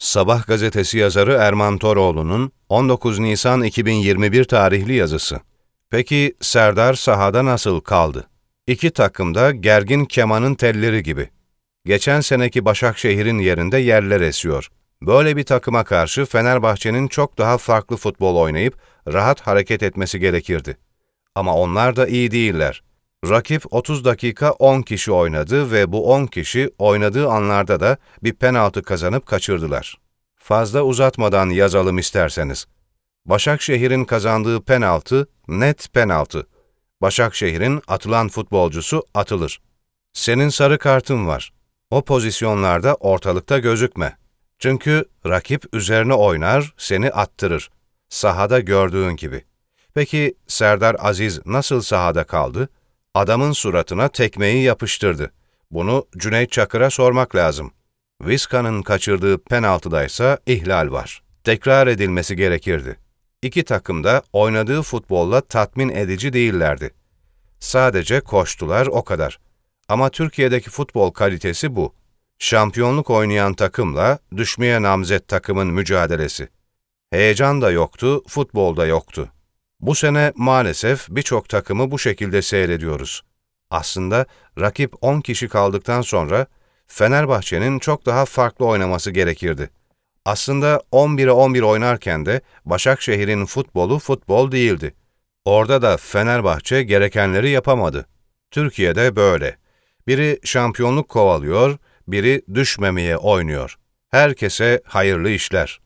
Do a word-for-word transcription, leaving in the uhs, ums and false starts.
Sabah gazetesi yazarı Erman Toroğlu'nun on dokuz Nisan iki bin yirmi bir tarihli yazısı. Peki Serdar sahada nasıl kaldı? İki takım da gergin kemanın telleri gibi. Geçen seneki Başakşehir'in yerinde yerler esiyor. Böyle bir takıma karşı Fenerbahçe'nin çok daha farklı futbol oynayıp rahat hareket etmesi gerekirdi. Ama onlar da iyi değiller. Rakip otuz dakika on kişi oynadı ve bu on kişi oynadığı anlarda da bir penaltı kazanıp kaçırdılar. Fazla uzatmadan yazalım isterseniz. Başakşehir'in kazandığı penaltı net penaltı. Başakşehir'in atılan futbolcusu atılır. Senin sarı kartın var. O pozisyonlarda ortalıkta gözükme. Çünkü rakip üzerine oynar, seni attırır. Sahada gördüğün gibi. Peki Serdar Aziz nasıl sahada kaldı? Adamın suratına tekmeyi yapıştırdı. Bunu Cüneyt Çakır'a sormak lazım. Vizca'nın kaçırdığı penaltıdaysa ihlal var. Tekrar edilmesi gerekirdi. İki takım da oynadığı futbolla tatmin edici değillerdi. Sadece koştular o kadar. Ama Türkiye'deki futbol kalitesi bu. Şampiyonluk oynayan takımla düşmeye namzet takımın mücadelesi. Heyecan da yoktu, futbol da yoktu. Bu sene maalesef birçok takımı bu şekilde seyrediyoruz. Aslında rakip on kişi kaldıktan sonra Fenerbahçe'nin çok daha farklı oynaması gerekirdi. Aslında on bire on bir oynarken de Başakşehir'in futbolu futbol değildi. Orada da Fenerbahçe gerekenleri yapamadı. Türkiye'de böyle. Biri şampiyonluk kovalıyor, biri düşmemeye oynuyor. Herkese hayırlı işler.